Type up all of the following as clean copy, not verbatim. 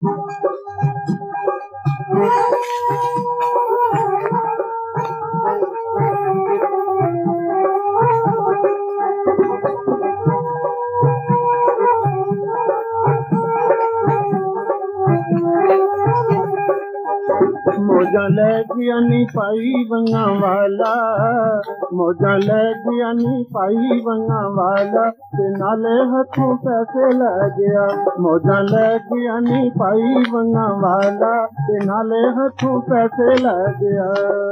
मौजा लैगिया नी पाई वंगा वाला, मौजा लैगिया नी पाई वंगा वाला, ते नाले हथों पैसे लै गया। मौजा लैगिया नी पाई वंगा वाला, ते नाले हथों पैसे लै गया।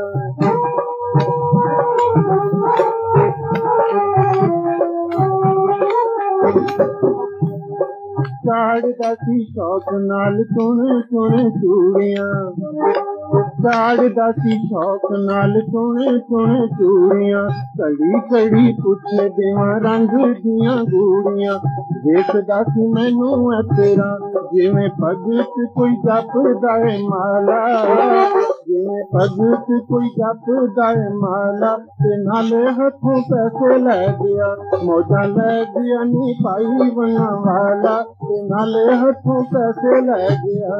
चाड़दा सी शौक नाल सोने सोने चूड़ियां, चाड़दा सी शौक नाल सोने सोने चूड़ियां, कड़ी कड़ी पुछे देवां रंग दियां गूड़ियां। देखदा सी मैनू है तेरा जिवें भगत कोई जपदा है माला, जिवें भगत कोई जपदा है माला, ते नाले हथों पैसे लै गया। मौजा लै गया नी पाई वंगा वाला, ते नाले हथों पैसे लै गया।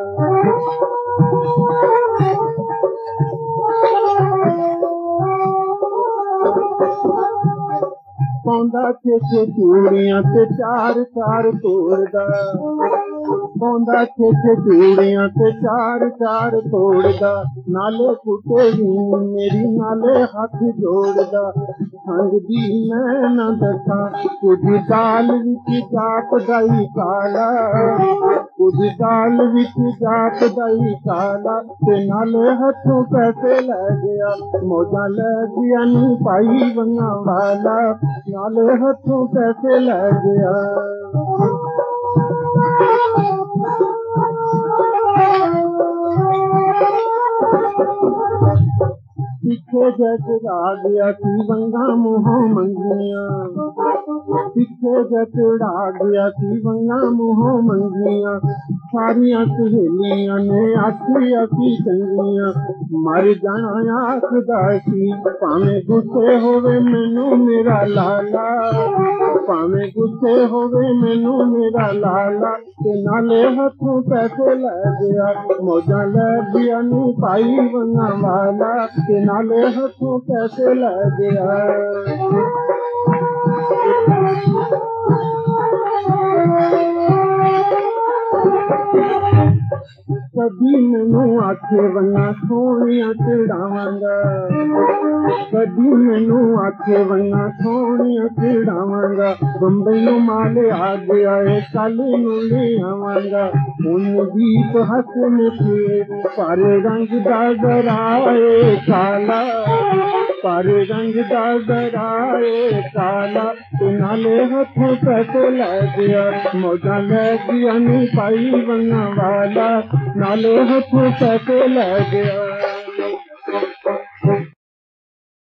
पौंदा छे छे चूड़ियां ते चार चार तोड़दा, पौंदा छे छे चूड़ियां ते चार चार तोड़दा, नाले कुटे वी मेरी नाले हाथ जोड़दा। संग दी मैं न दसा कुछ दाल विच जापदा ही काला, कुछ दाल विच जापदा ही काला, ते नाले हथों पैसे लै गया। मौजा लै गया नी पाई वंगा वाला, नाले हथों पैसे लै गया। पीछे जचड़ा गया सी वंगा मुँहों मंगियां, पीछे जचड़ा गया सी वंगा मुँहों मंगियां, सारियां सहेलियां ने आखी आखी चंगियां। मर जाना आखदा सी भावें गुस्से होवे मैनू मेरा लाला, भावें गुस्से होवे मैनू मेरा लाला, ते नाले हथों पैसे लै गया। मौजा लै गया नी पाई वंगा वाला, ते नाले हथों पैसे लै गया। कदी मैनू आखे वंगा सोनिया चिड़ावांगा, कदी मैनू आखे वंगा सोनिया चिड़ावांगा, बंबईयों माले आ गया है कल नू ले आवांगा। दीप हसन के पर रंग दा गराए काला, पर रंग दा गराए काला, ते नाले हथों पैसे लै गया। मौजा लै गया नी पाई वंगा वाला, नाले हथों पैसे लै गया।